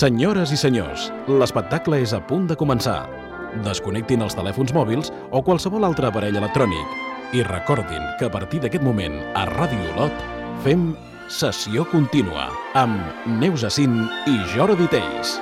Senyores i senyors, l'espectacle és a punt de començar. Desconnectin els telèfons mòbils o qualsevol altre aparell electrònic i recordin que a partir d'aquest moment a Ràdio Olot fem Sessió Contínua amb Neus Acín i Jordi Teis.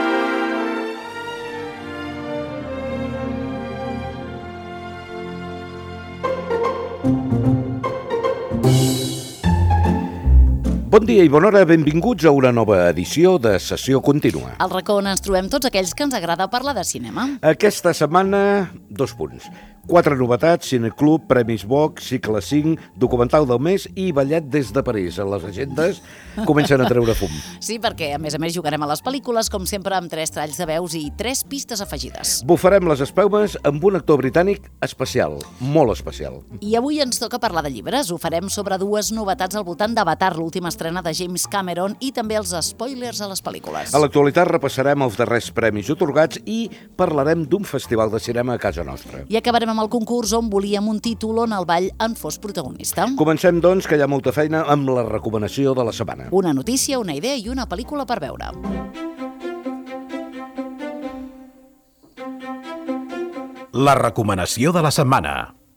Bon dia i bona hora, benvinguts a una nova edició de Sessió Contínua. Al racó on ens trobem tots aquells que ens agrada parlar de cinema. Aquesta setmana, 2 punts. 4 novetats, Cineclub, Premis Vox, Cicle 5, Documental del mes i Ballet des de París. En les agendes comencen a treure fum. Sí, perquè a més jugarem a les pel·lícules, com sempre, amb 3 talls de veus i 3 pistes afegides. Bufarem les espelmes amb un actor britànic especial, molt especial. I avui ens toca parlar de llibres. Ho farem sobre 2 novetats al voltant d'Avatar, l'última estrena de James Cameron, i també els spoilers a les pel·lícules. A l'actualitat repassarem els darrers premis otorgats i parlarem d'un festival de cinema a casa nostra. I acabarem amb el concurs on volíem un títol on el ball en fos protagonista. Comencem, doncs, que hi ha molta feina amb la recomanació de la setmana. Una notícia, una idea i una pel·lícula per veure. La recomanació de la setmana.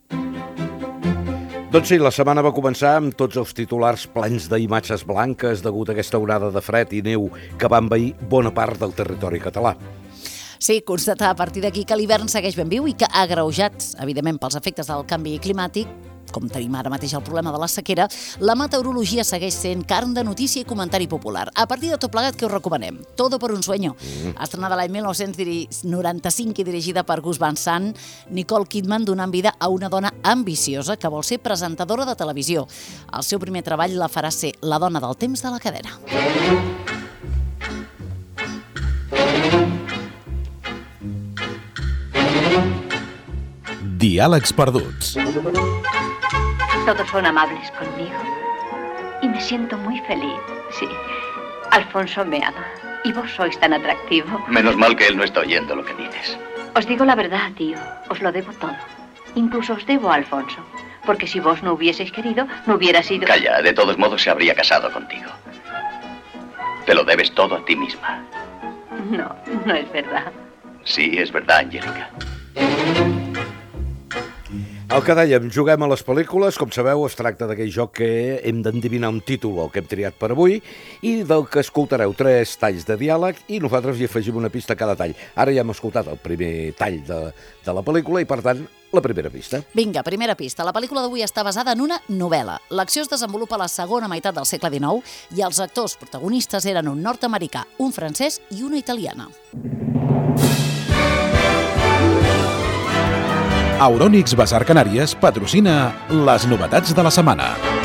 Doncs sí, la setmana va començar amb tots els titulars plens d'imatges blanques degut a aquesta onada de fred i neu que va envair bona part del territori català. Sí, constatar a partir d'aquí que l'hivern segueix ben viu i que, agreujats, evidentment, pels efectes del canvi climàtic, com tenim ara mateix el problema de la sequera, la meteorologia segueix sent carn de notícia i comentari popular. A partir de tot plegat, què us recomanem? Todo por un sueño. Estrenada l'any 1995 i dirigida per Gus Van Sant, Nicole Kidman donant vida a una dona ambiciosa que vol ser presentadora de televisió. El seu primer treball la farà ser la dona del temps de la cadena. Diàlegs perduts. Todos son amables conmigo y me siento muy feliz, sí. Alfonso me ama y vos sois tan atractivo. Menos mal que él no está oyendo lo que dices. Os digo la verdad, tío, os lo debo todo. Incluso os debo a Alfonso, porque si vos no hubieseis querido, no hubiera sido... Calla, de todos modos se habría casado contigo. Te lo debes todo a ti misma. No, no es verdad. Sí, és verdad, Angélica. El que dèiem, juguem a les pel·lícules. Com sabeu, es tracta d'aquell joc que hem d'endevinar un títol, el que hem triat per avui, i del que escoltareu 3 talls de diàleg i nosaltres hi afegim una pista a cada tall. Ara ja hem escoltat el primer tall de la pel·lícula i, per tant, la primera pista. Vinga, primera pista. La pel·lícula d'avui està basada en una novel·la. L'acció es desenvolupa a la segona meitat del segle XIX i els actors protagonistes eren un nord-americà, un francès i una italiana. Eurònix Basar Canàries patrocina les novetats de la setmana.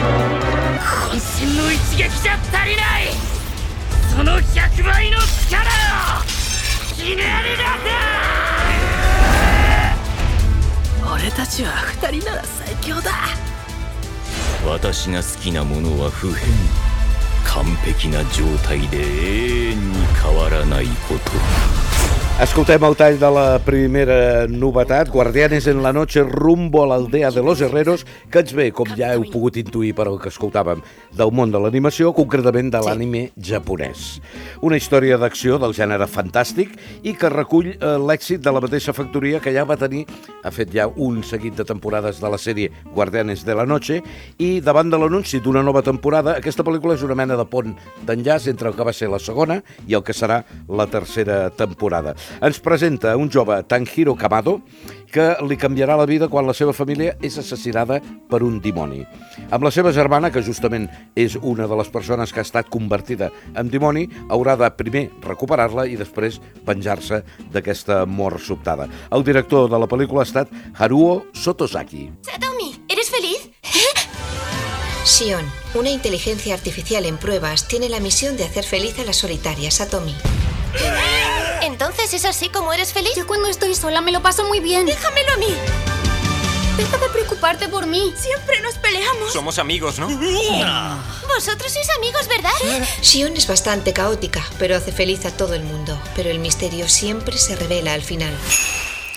Escoltem el tall de la primera novetat, Guardianes en la noche rumbo a l'aldea de los herreros, que ens ve, com ja heu pogut intuir per el que escoltàvem, del món de l'animació, concretament de l'anime japonès. Una història d'acció del gènere fantàstic i que recull l'èxit de la mateixa factoria que ja va tenir, ha fet ja un seguit de temporades de la sèrie Guardianes de la noche, i davant de l'anunci d'una nova temporada, aquesta pel·lícula és una mena de pont d'enllaç entre el que va ser la segona i el que serà la tercera temporada. Ens presenta un jove, Tanjiro Kamado, que li canviarà la vida quan la seva família és assassinada per un dimoni. Amb la seva germana, que justament és una de les persones que ha estat convertida en dimoni, haurà de primer recuperar-la i després venjar-se d'aquesta mort sobtada. El director de la pel·lícula ha estat Haruo Sotozaki. Satomi, ¿eres feliz? Shion, una inteligencia artificial en pruebas, tiene la misión de hacer feliz a la solitaria Satomi. ¿Entonces es así como eres feliz? Yo cuando estoy sola me lo paso muy bien. ¡Déjamelo a mí! Deja de preocuparte por mí. Siempre nos peleamos. Somos amigos, ¿no? Vosotros sois amigos, ¿verdad? Shion es bastante caótica, pero hace feliz a todo el mundo. Pero el misterio siempre se revela al final.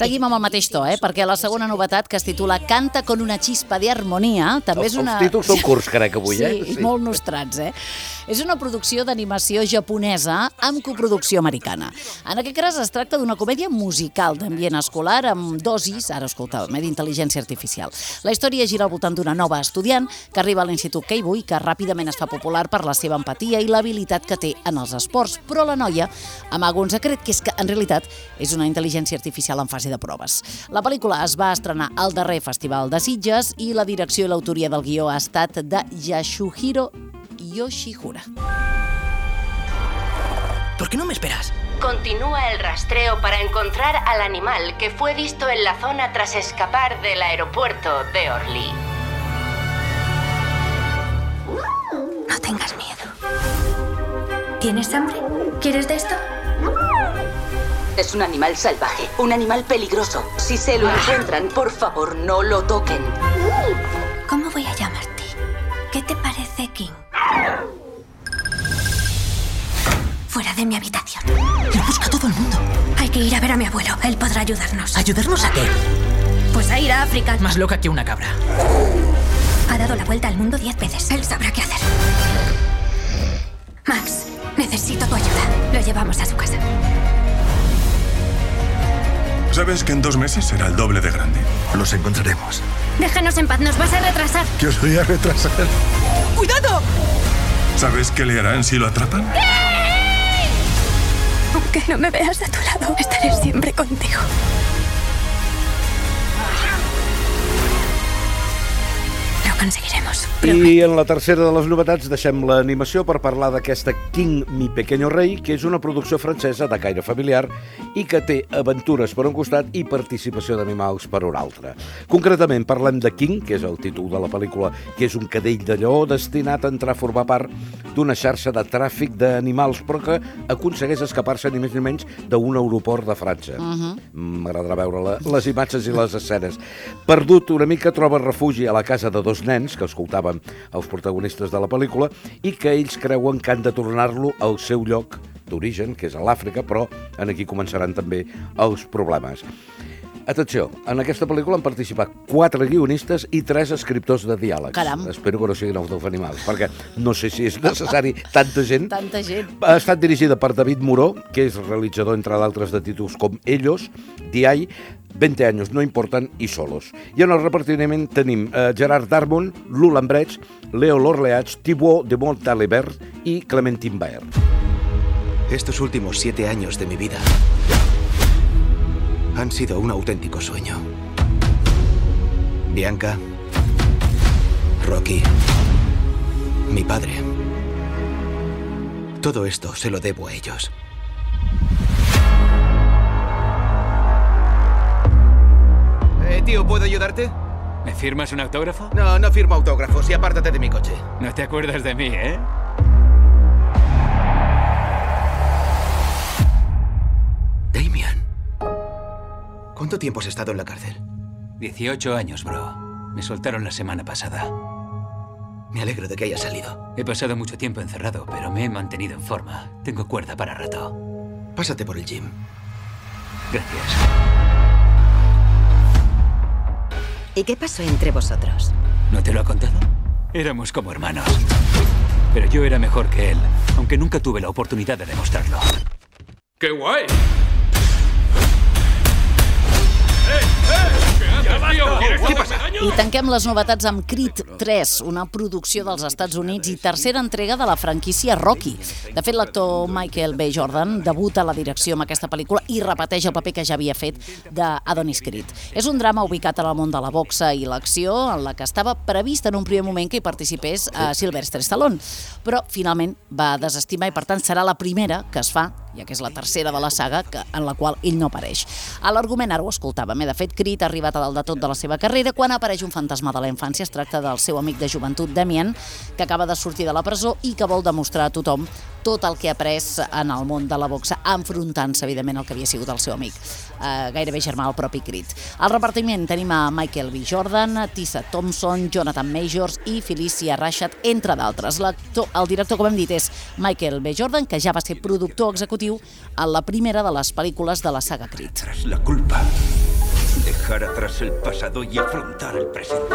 Seguim amb el mateix to, perquè la segona novetat, que es titula Canta con una chispa de armonía, també és una... Els títols són curts, crec, avui, Sí, molt nostrats, És una producció d'animació japonesa amb coproducció americana. En aquest cas es tracta d'una comèdia musical d'ambient escolar amb dosis, ara escoltàvem, d'intel·ligència artificial. La història gira al voltant d'una nova estudiant que arriba a l'Institut Keibu i que ràpidament es fa popular per la seva empatia i l'habilitat que té en els esports, però la noia amaga un secret, que és que en realitat és una intel·ligència artificial en fase de proves. La pel·lícula es va estrenar al darrer Festival de Sitges i la direcció i l'autoria del guió ha estat de Yasuhiro Yoshihura. ¿Por qué no me esperas? Continúa el rastreo para encontrar al animal que fue visto en la zona tras escapar del aeropuerto de Orly. No tengas miedo. ¿Tienes hambre? ¿Quieres de esto? Es un animal salvaje, un animal peligroso. Si se lo encuentran, por favor, no lo toquen. ¿Cómo voy a llamarte? ¿Qué te parece, King? Fuera de mi habitación. Lo busca todo el mundo. Hay que ir a ver a mi abuelo. Él podrá ayudarnos. ¿Ayudarnos a qué? Pues a ir a África. Más loca que una cabra. Ha dado la vuelta al mundo 10 veces. Él sabrá qué hacer. Max, necesito tu ayuda. Lo llevamos a su casa. ¿Sabes que en 2 meses será el doble de grande? Los encontraremos. Déjanos en paz, nos vas a retrasar. ¿Qué os voy a retrasar? ¡Cuidado! ¿Sabes qué le harán si lo atrapan? Aunque no me veas a tu lado, estaré siempre contigo. Lo conseguiremos. I en la tercera de les novetats deixem l'animació per parlar d'aquesta King, mi pequeño rey, que és una producció francesa de caire familiar i que té aventures per un costat i participació d'animals per un altre. Concretament parlem de King, que és el títol de la pel·lícula, que és un cadell de lleó destinat a entrar a formar part d'una xarxa de tràfic d'animals, però que aconsegueix escapar-se ni més ni menys d'un aeroport de França. M'agradarà veure les imatges i les escenes. Perdut una mica, troba refugi a la casa de 2 nens, que escoltaven els protagonistes de la pel·lícula, i que ells creuen que han de tornar-lo al seu lloc d'origen, que és a l'Àfrica, però aquí començaran també els problemes. Atenció, en aquesta pel·lícula han participat 4 guionistes i 3 escriptors de diàlegs. Caram. Espero que no siguin els dels animals, perquè no sé si és necessari tanta gent. Tanta gent. Ha estat dirigida per David Moreau, que és realitzador, entre d'altres, de títols com Ellos, D.I., 20 años no importan y solos. I en el repartiment tenim Gerard Darmon, Lou Lambrecht, Leo Lorleach, Thibaut de Montalembert i Clementine Baer. Estos últimos 7 años de mi vida han sido un auténtico sueño. Bianca, Rocky, mi padre. Todo esto se lo debo a ellos. Tío, ¿puedo ayudarte? ¿Me firmas un autógrafo? No, no firmo autógrafos y apártate de mi coche. No te acuerdas de mí, ¿eh? Damian, ¿cuánto tiempo has estado en la cárcel? 18 años, bro. Me soltaron la semana pasada. Me alegro de que hayas salido. He pasado mucho tiempo encerrado, pero me he mantenido en forma. Tengo cuerda para rato. Pásate por el gym. Gracias. ¿Y qué pasó entre vosotros? ¿No te lo ha contado? Éramos como hermanos. Pero yo era mejor que él, aunque nunca tuve la oportunidad de demostrarlo. ¡Qué guay! Què passa? I tanquem les novetats amb Creed 3, una producció dels Estats Units i tercera entrega de la franquícia Rocky. De fet, l'actor Michael B. Jordan debuta a la direcció amb aquesta pel·lícula i repeteix el paper que ja havia fet d'Adonis Creed. És un drama ubicat en el món de la boxa i l'acció, en la que estava previst en un primer moment que hi participés Sylvester Stallone, però finalment va desestimar i per tant serà la primera que es fa, ja que és la tercera de la saga, en la qual ell no apareix. A l'argument ara ho escoltàvem, de fet Creed ha arribat a dalt de tot de la seva carrera quan apareix un fantasma de la infància. Es tracta del seu amic de joventut Damien, que acaba de sortir de la presó i que vol demostrar a tothom tot el que ha après en el món de la boxa, enfrontant-se evidentment al que havia sigut el seu amic, gairebé germà el propi Creed. Al repartiment tenim a Michael B. Jordan, Tessa Thompson, Jonathan Majors i Felicia Rashad, entre d'altres. El director, com hem dit, és Michael B. Jordan, que ja va ser productor executiu en la primera de les pel·lícules de la saga Creed. La culpa atrás el pasado y afrontar el presente.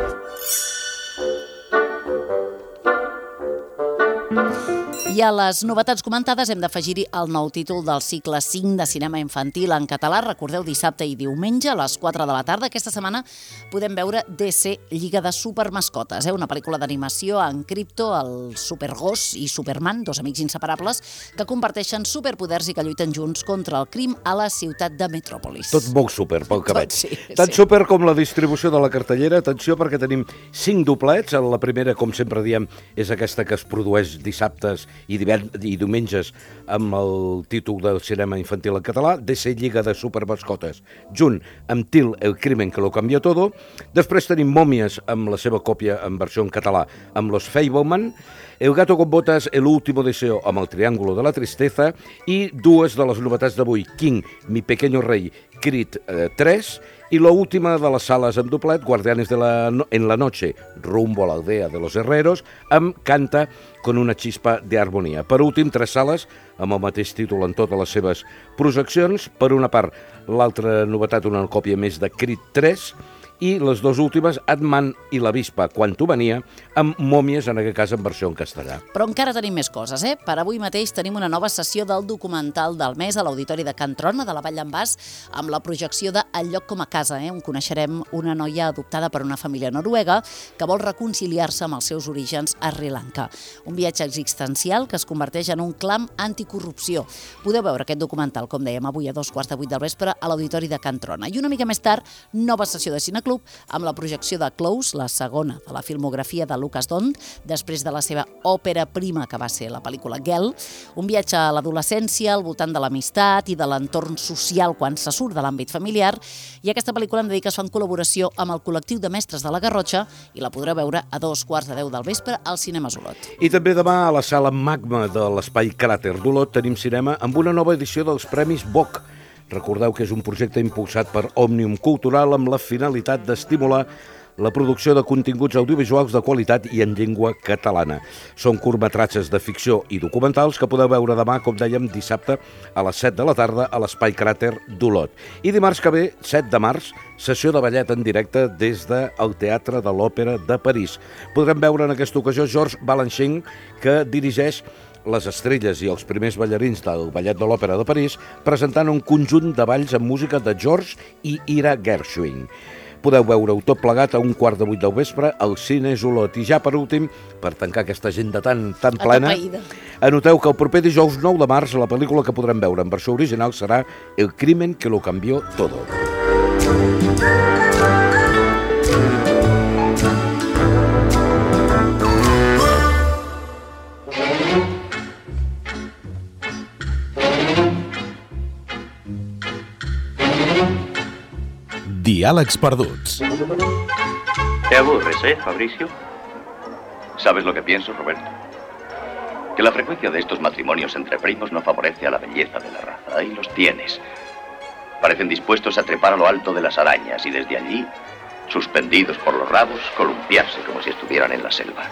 I a les novetats comentades hem d'afegir-hi el nou títol del cicle 5 de cinema infantil en català. Recordeu, dissabte i diumenge a les 4 de la tarda. Aquesta setmana podem veure DC Lliga de Supermascotes, una pel·lícula d'animació en cripto, el Supergos i Superman, dos amics inseparables que comparteixen superpoders i que lluiten junts contra el crim a la ciutat de Metròpolis. Tot molt super, pel que veig. Sí, Tan super com la distribució de la cartellera. Atenció, perquè tenim 5 doblets. La primera, com sempre diem, és aquesta que es produeix dissabtes i diumenges amb el títol del cinema infantil en català, DC Lliga de Supermascotes, junt amb Till, el crimen que lo cambió todo. Després tenim Mòmies amb la seva còpia en versió en català amb Los Fableman, El gato con botas, El último deseo amb El triángulo de la tristeza i dues de les novetats d'avui, King, Mi pequeño rey, Creed 3 i l'última de les sales amb doblet, Guardianes en la noche, rumbo a la aldea de los herreros, amb Canta con una chispa de armonía. Per últim, 3 sales amb el mateix títol en totes les seves projeccions. Per una part, l'altra novetat, una còpia més de Creed 3, i les dues últimes, Ant-Man i la Vispa, Quantumania, amb Mòmies, en aquest cas en versió en castellà. Però encara tenim més coses, Per avui mateix tenim una nova sessió del documental del mes a l'Auditori de Can Trona, de la Vall d'en Bas, amb la projecció de El lloc com a casa, on coneixerem una noia adoptada per una família noruega que vol reconciliar-se amb els seus orígens a Sri Lanka. Un viatge existencial que es converteix en un clam anticorrupció. Podeu veure aquest documental, com dèiem, avui a 2:15 del vespre a l'Auditori de Can Trona. I una mica més tard, nova sessió de Cineclub amb la projecció de Close, la segona de la filmografia de Lucas Dont, després de la seva òpera prima, que va ser la pel·lícula Gel, un viatge a l'adolescència, al voltant de l'amistat i de l'entorn social quan se surt de l'àmbit familiar, i aquesta pel·lícula hem de dir que es fa en col·laboració amb el col·lectiu de mestres de la Garrotxa i la podreu veure a 2:10 del vespre al Cinema Olot. I també demà a la sala Magma de l'Espai Cràter d'Olot tenim cinema amb una nova edició dels Premis BOC. Recordeu que és un projecte impulsat per Òmnium Cultural amb la finalitat d'estimular la producció de continguts audiovisuals de qualitat i en llengua catalana. Són curtmetratges de ficció i documentals que podeu veure demà, com dèiem, dissabte a les 7 de la tarda a l'Espai Cràter d'Olot. I dimarts que ve, 7 de març, sessió de ballet en directe des del Teatre de l'Òpera de París. Podrem veure en aquesta ocasió Georges Balanchine, que dirigeix les estrelles i els primers ballarins del Ballet de l'Òpera de París, presentant un conjunt de balls amb música de Georges i Ira Gershwin. Podeu veure-ho tot plegat a 7:15 del vespre al Cine Olot. I ja per últim, per tancar aquesta agenda tan plena, anoteu que el proper dijous 9 de març la pel·lícula que podrem veure en versió original serà El crimen que lo cambió todo. Diàlegs perduts. ¿Te aburres, Fabricio? ¿Sabes lo que pienso, Roberto? Que la frecuencia de estos matrimonios entre primos no favorece a la belleza de la raza. Ahí los tienes. Parecen dispuestos a trepar a lo alto de las arañas y desde allí, suspendidos por los rabos, columpiarse como si estuvieran en la selva.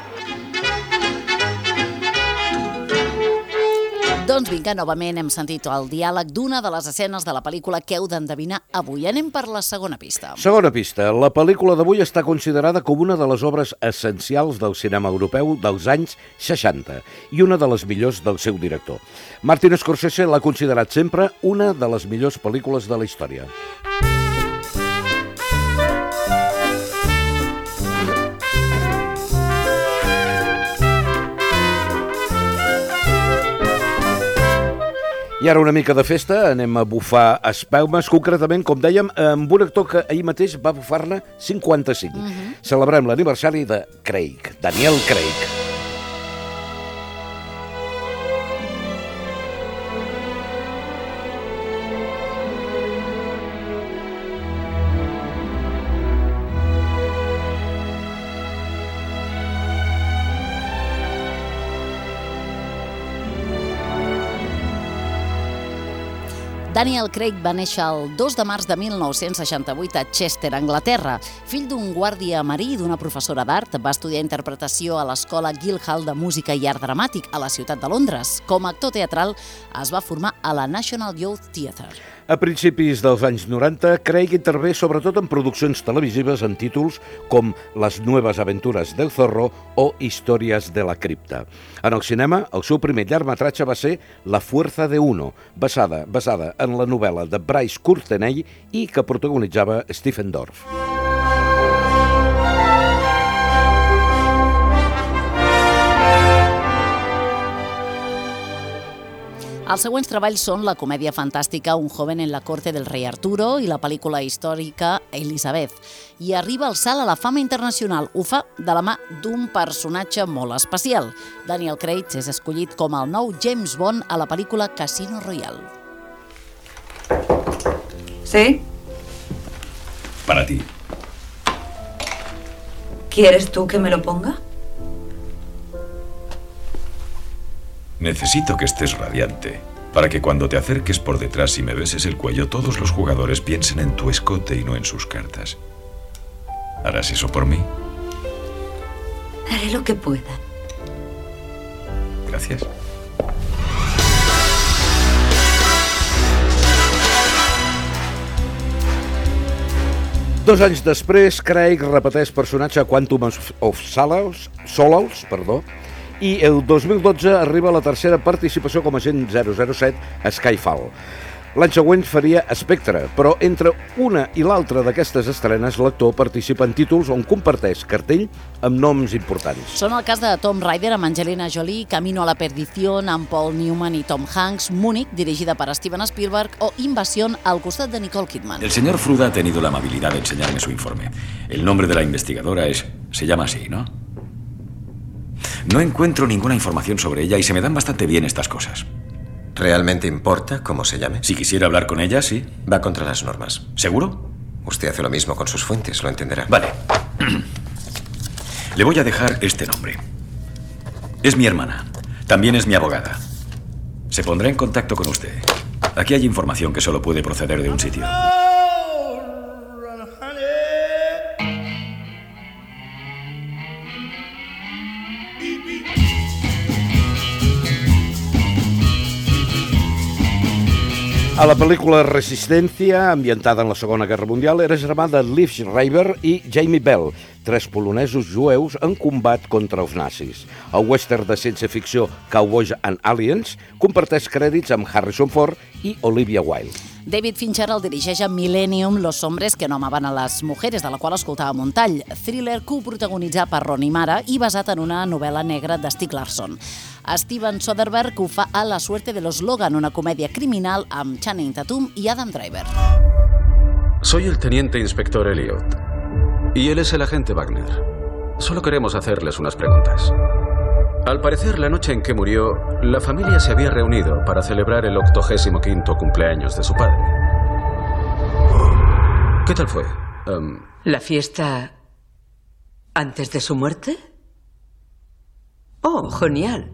Doncs vinga, novament hem sentit el diàleg d'una de les escenes de la pel·lícula que heu d'endevinar avui. Anem per la segona pista. Segona pista. La pel·lícula d'avui està considerada com una de les obres essencials del cinema europeu dels anys 60 i una de les millors del seu director. Martin Scorsese l'ha considerat sempre una de les millors pel·lícules de la història. I ara una mica de festa, anem a bufar espelmes, concretament, com dèiem, amb un actor que ahir mateix va bufar-ne 55. Celebrem l'aniversari de Craig, Daniel Craig. Daniel Craig va néixer el 2 de març de 1968 a Chester, Anglaterra. Fill d'un guàrdia marí i d'una professora d'art, va estudiar interpretació a l'Escola Guildhall de Música i Art Dramàtic a la ciutat de Londres. Com a actor teatral, es va formar a la National Youth Theatre. A principis dels anys 90, Craig intervé sobretot en produccions televisives en títols com Les nuevas aventuras del zorro o Historias de la cripta. En el cinema, el seu primer llargmetratge va ser La fuerza de uno, basada en la novel·la de Bryce Courtenay i que protagonitzava Stephen Dorff. Els següents treballs són la comèdia fantàstica Un joven en la corte del rei Arturo i la pel·lícula històrica Elizabeth. I arriba el salt a la fama internacional. Ho fa de la mà d'un personatge molt especial. Daniel Craig és escollit com el nou James Bond a la pel·lícula Casino Royale. ¿Sí? Para ti. ¿Quieres tú que me lo ponga? Necesito que estés radiante, para que cuando te acerques por detrás y me beses el cuello, todos los jugadores piensen en tu escote y no en sus cartas. ¿Harás eso por mí? Haré lo que pueda. Gracias. Dos anys després, Craig repeteix personatge a Quantum of Solace, i el 2012 arriba la tercera participació com a agent 007 a Skyfall. L'any següent faria Spectre, però entre una i l'altra d'aquestes estrenes l'actor participa en títols on comparteix cartell amb noms importants. Són el cas de Tomb Raider amb Angelina Jolie, Camino a la perdición amb Paul Newman i Tom Hanks, Múnich, dirigida per Steven Spielberg, o Invasión al costat de Nicole Kidman. El señor Fruda ha tenido la amabilidad de enseñarme su informe. El nombre de la investigadora se llama así, ¿no? No encuentro ninguna información sobre ella y se me dan bastante bien estas cosas. ¿Realmente importa cómo se llame? Si quisiera hablar con ella, sí. Va contra las normas. ¿Seguro? Usted hace lo mismo con sus fuentes, lo entenderá. Vale. Le voy a dejar este nombre. Es mi hermana. También es mi abogada. Se pondrá en contacto con usted. Aquí hay información que solo puede proceder de un sitio. A la pel·lícula Resistència, ambientada en la Segona Guerra Mundial, era germà de Liv Schreiber i Jamie Bell, tres polonesos jueus en combat contra els nazis. El western de ciència-ficció Cowboys and Aliens comparteix crèdits amb Harrison Ford i Olivia Wilde. David Fincher el dirigeix a Millennium, Los hombres que no amaban a las mujeres, de la qual escoltàvem un tall. Thriller coprotagonitzat per Rooney Mara i basat en una novel·la negra de Stieg Larsson. Steven Soderbergh ho fa a La suerte de los Logan, una comèdia criminal amb Channing Tatum i Adam Driver. Soy el teniente inspector Elliot y él es el agente Wagner. Solo queremos hacerles unas preguntas. Al parecer, la noche en que murió, la familia se había reunido para celebrar el 85º cumpleaños de su padre. ¿Qué tal fue? ¿La fiesta antes de su muerte? Oh, genial.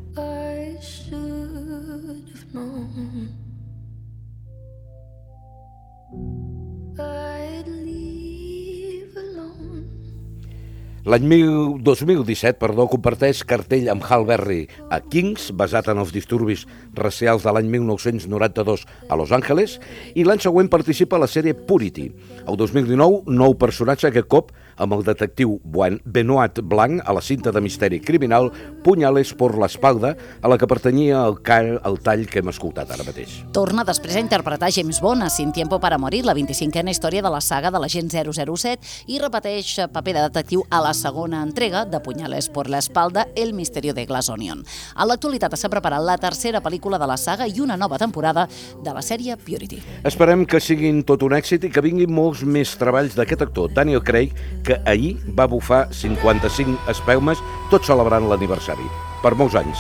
L'any 2017, comparteix cartell amb Halle Berry a Kings, basat en els disturbis racials de l'any 1992 a Los Angeles, i l'any següent participa a la sèrie Purity. El 2019, nou personatge, aquest cop amb el detectiu Benoit Blanc a la cinta de misteri criminal Puñales por la espalda, a la que pertanyia el tall que hem escoltat ara mateix. Torna després a interpretar James Bond a Sin tiempo para morir, la 25a història de la saga de l'agent 007, i repeteix paper de detectiu a la segona entrega de Puñales por la espalda, El misterio de Glass Onion. A l'actualitat s'ha preparat la tercera pel·lícula de la saga i una nova temporada de la sèrie Purity. Esperem que siguin tot un èxit i que vinguin molts més treballs d'aquest actor, Daniel Craig, que ahir va bufar 55 espelmes, tot celebrant l'aniversari. Per molts anys.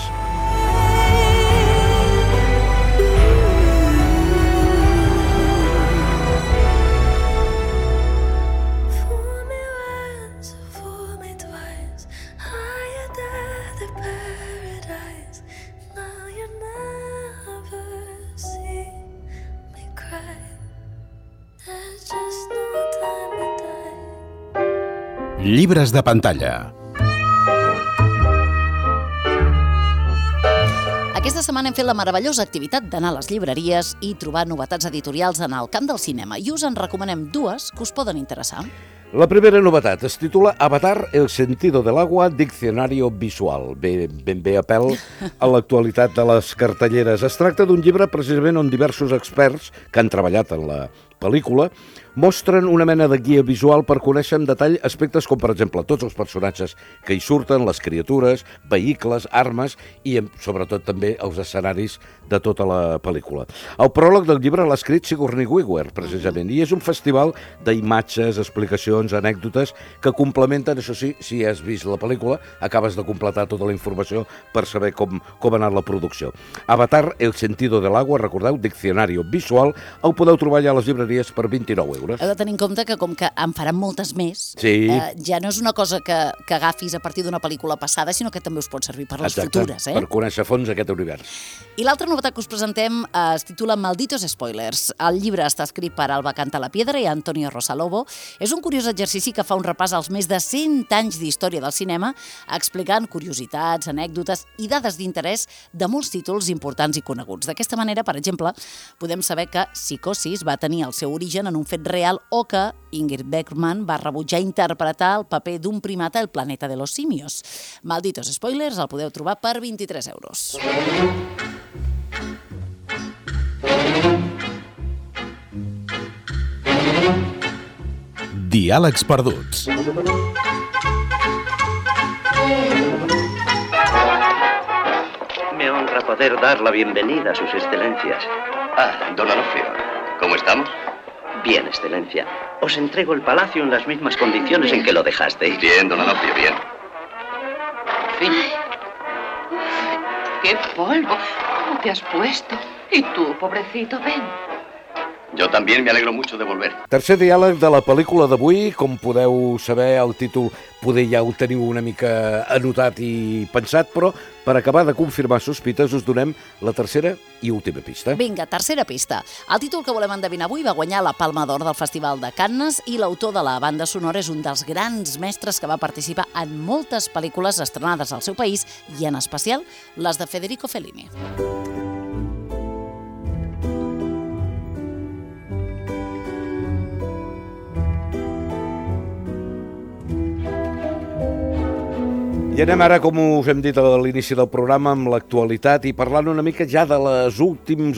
Llibres de pantalla. Aquesta setmana hem fet la meravellosa activitat d'anar a les llibreries i trobar novetats editorials en el camp del cinema i us en recomanem dues que us poden interessar. La primera novetat es titula Avatar, el sentido del agua, diccionario visual. Ben bé a pèl a l'actualitat de les cartelleres. Es tracta d'un llibre precisament on diversos experts que han treballat en la pel·lícula mostren una mena de guia visual per conèixer en detall aspectes com, per exemple, tots els personatges que hi surten, les criatures, vehicles, armes i, sobretot, també els escenaris de tota la pel·lícula. El pròleg del llibre l'ha escrit Sigourney Weaver, precisament, i és un festival d'imatges, explicacions, anècdotes que complementen, això sí, si has vist la pel·lícula, acabes de completar tota la informació per saber com ha anat la producció. Avatar, el sentido del agua, recordeu, diccionario visual, el podeu trobar ja a les llibreries per 29 euros. Heu de tenir en compte que com que en faran moltes més, sí. Ja no és una cosa que agafis a partir d'una pel·lícula passada, sinó que també us pot servir per les futures. Per conèixer a fons aquest univers. I l'altra novetat que us presentem es titula Malditos Spoilers. El llibre està escrit per Alba Cantalapiedra i Antonio Rosalobo. És un curiós exercici que fa un repàs als més de 100 anys d'història del cinema, explicant curiositats, anècdotes i dades d'interès de molts títols importants i coneguts. D'aquesta manera, per exemple, podem saber que Psicosis va tenir el seu origen en un fet real o que Ingrid Bergman va rebutjar interpretar el paper d'un primata al Planeta de los Simios. Malditos Spoilers el podeu trobar per 23 euros. Diàlegs perduts. Me honra poder dar la bienvenida a sus excelencias. Ah, don Onofrio, ¿cómo estamos? Bien, excelencia. Os entrego el palacio en las mismas condiciones en que lo dejasteis. Bien, don Onofrio, bien. Fin. ¡Qué polvo! ¿Cómo te has puesto? Y tú, pobrecito, ven. Jo també me alegro mucho de volver. Tercer diàleg de la pel·lícula d'avui. Com podeu saber, el títol poder ja ho teniu una mica anotat i pensat, però per acabar de confirmar sospites us donem la tercera i última pista. Vinga, tercera pista. El títol que volem endevinar avui va guanyar la Palma d'Or del Festival de Cannes i l'autor de la banda sonora és un dels grans mestres que va participar en moltes pel·lícules estrenades al seu país i en especial les de Federico Fellini. I anem ara, com us hem dit a l'inici del programa, amb l'actualitat i parlant una mica ja de els últims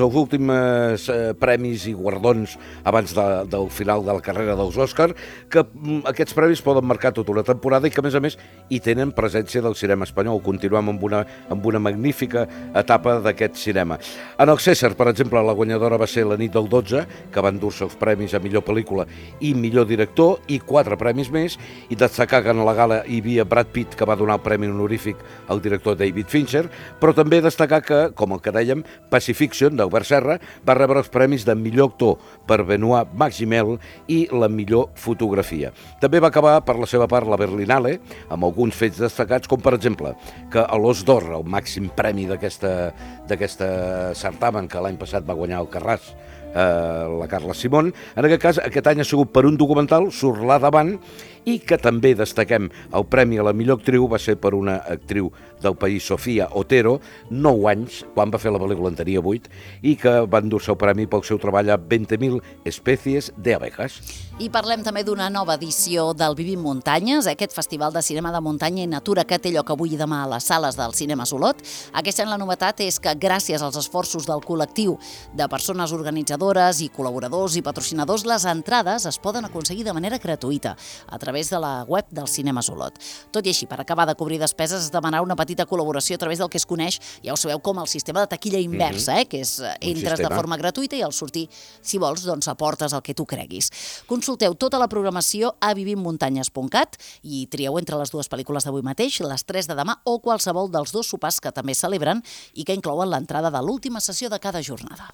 premis i guardons abans del final de la carrera dels Òscar, que aquests premis poden marcar tota una temporada i que, a més, hi tenen presència del cinema espanyol. Continuem amb una magnífica etapa d'aquest cinema. En el César, per exemple, la guanyadora va ser La nit del 12, que va endur-se els premis a millor pel·lícula i millor director, i 4 premis més, i destacar que en la gala hi havia Brad Pitt, que va donar el premi honorífic al director David Fincher, però també destacar que, com el que dèiem, Pacifiction, d'Albert Serra, va rebre els premis de millor actor per Benoît Magimel i la millor fotografia. També va acabar, per la seva part, la Berlinale, amb alguns fets destacats, com per exemple, que a l'Os d'Or, el màxim premi d'aquesta certamen, que l'any passat va guanyar el Carràs, la Carla Simón. En aquest cas, aquest any ha sigut per un documental, Surlar davant, i que també destaquem el premi a la millor actriu va ser per una actriu del país, Sofia Otero, 9 anys, quan va fer la pel·lícula en tenia 8, i que va endur-se el premi pel seu treball a 20.000 especies de abejas. I parlem també d'una nova edició del Vivim Muntanyes, aquest festival de cinema de muntanya i natura que té lloc avui i demà a les sales del Cinema Solot. Aquest any la novetat és que gràcies als esforços del col·lectiu de persones organitzadores i col·laboradors i patrocinadors, les entrades es poden aconseguir de manera gratuïta a través de la web del Cinema Solot. Tot i així, per acabar de cobrir despeses es demanarà una petita col·laboració a través del que es coneix, ja ho sabeu, com el sistema de taquilla inversa, que és entres de forma gratuïta i al sortir, si vols, doncs aportes el que tu creguis. Consulteu tota la programació a vivimmuntanyes.cat i trieu entre les dues pel·lícules d'avui mateix, les 3 de demà o qualsevol dels 2 sopars que també celebren i que inclouen l'entrada de l'última sessió de cada jornada.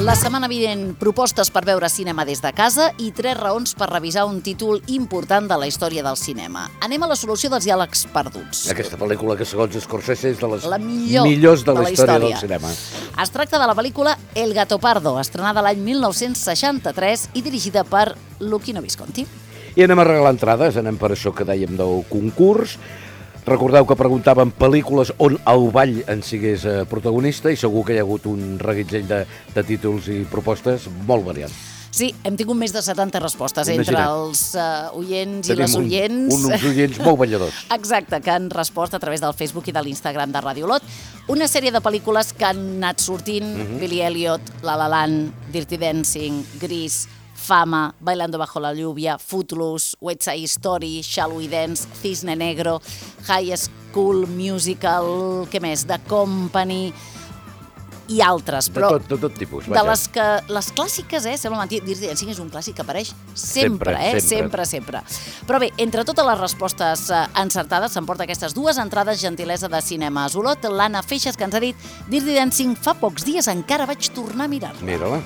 La setmana vinent, propostes per veure cinema des de casa i 3 raons per revisar un títol important de la història del cinema. Anem a la solució dels diàlegs perduts. Aquesta pel·lícula que, segons Scorsese, és de les millors de la història del cinema. Es tracta de la pel·lícula El Gato Pardo, estrenada l'any 1963 i dirigida per Luchino Visconti. I anem a regalar entrades, anem per això que dèiem del concurs. Recordeu que preguntàvem pel·lícules on el ball en sigués protagonista i segur que hi ha hagut un reguitzell de títols i propostes molt variants. Sí, hem tingut més de 70 respostes entre els oients i les oients. Uns oients molt balladors. Exacte, que han respost a través del Facebook i de l'Instagram de Radio Lot. Una sèrie de pel·lícules que han anat sortint, Billy Elliot, La La Land, Dirty Dancing, Grease, Fama, Bailando bajo la lluvia, Footloose, West Side Story, Shall We Dance, Cisne Negro, High School Musical, què més? The Company i altres. De tot tipus. De les clàssiques, sembla mentir, Dirty Dancing és un clàssic que apareix sempre. Però bé, entre totes les respostes encertades s'emporta aquestes 2 entrades gentilesa de Cinema Olot. L'Anna Feixas, que ens ha dit Dirty Dancing fa pocs dies encara vaig tornar a mirar-la. Mira-la.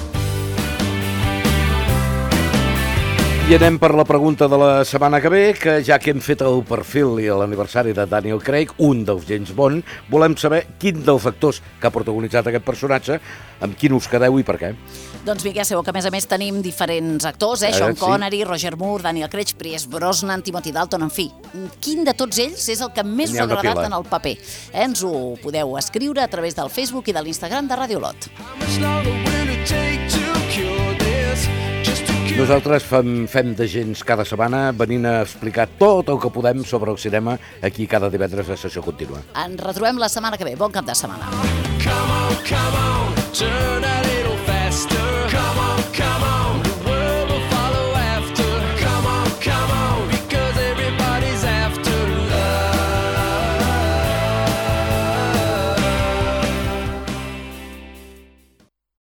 I anem per la pregunta de la setmana que ve, que ja que hem fet el perfil i l'aniversari de Daniel Craig, un dels James Bond, volem saber quin dels actors que ha protagonitzat aquest personatge, amb quin us quedeu i per què. Doncs bé, ja sabeu que a més tenim diferents actors, Sean Connery, Roger Moore, Daniel Craig, Pierce Brosnan, Timothy Dalton, en fi. Quin de tots ells és el que més us ha agradat en el paper? Ens ho podeu escriure a través del Facebook i de l'Instagram de Radio Lot. Nosaltres fem de gens cada setmana venint a explicar tot el que podem sobre el cinema aquí cada divendres a Sessió Contínua. Ens retrobem la setmana que ve. Bon cap de setmana. Come on, turn out